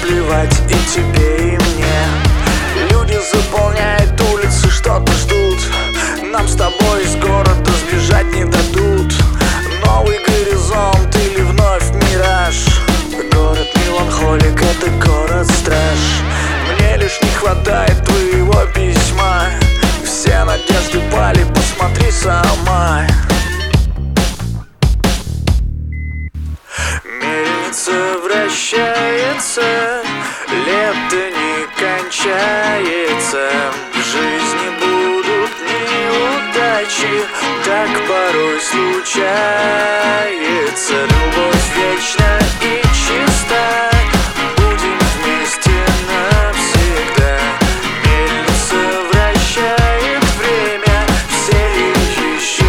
плевать и тебе, и мне. Люди заполняют улицы, что-то ждут. Нам с тобой из города сбежать не дадут. Новый горизонт или вновь мираж. Город меланхолик, это город-страж. Мне лишь не хватает твоего письма. Все надежды пали, посмотри сама. Мельница вращается, лето не кончается. В жизни будут неудачи, так порой случается. Любовь вечна и чиста, будем вместе навсегда. Мельница вращает время, все ли еще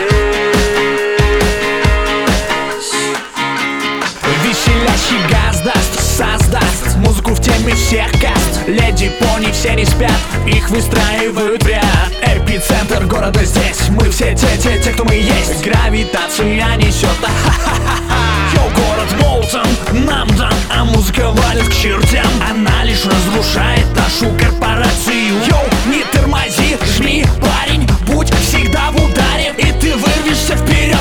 здесь? Веселящий газ даст, создаст музыку в теме всех каст. Леди, пони, все не спят, их выстраивают в ряд. Эпицентр города здесь, мы все те, кто мы есть. Гравитация несет, йоу, город молотом нам дан, а музыка валит к чертям. Она лишь разрушает нашу корпорацию. Йоу, не тормози, жми, парень, будь всегда в ударе, и ты вырвешься вперед.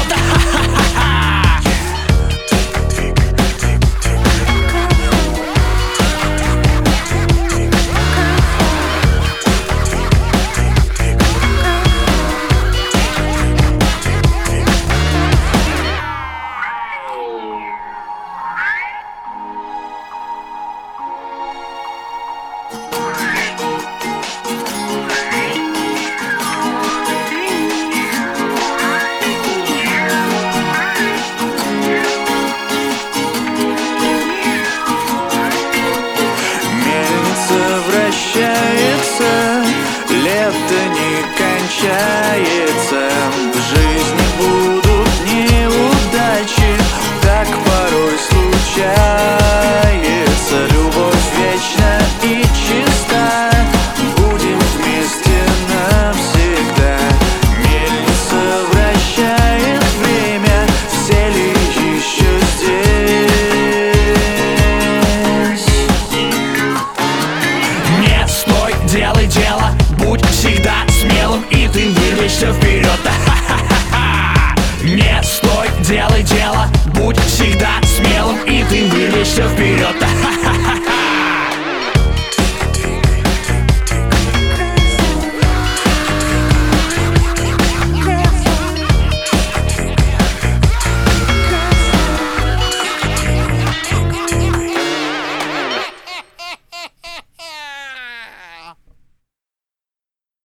Вращается, лето не кончается. В жизни будут неудачи, так порой случается. Любовь вечна и чиста, будем вместе навсегда. Мельница вращает время, все ли еще здесь? Делай дело, будь всегда смелым, и ты вырвешься вперед. Не стой, делай дело, будь всегда смелым, и ты вырвешься вперед.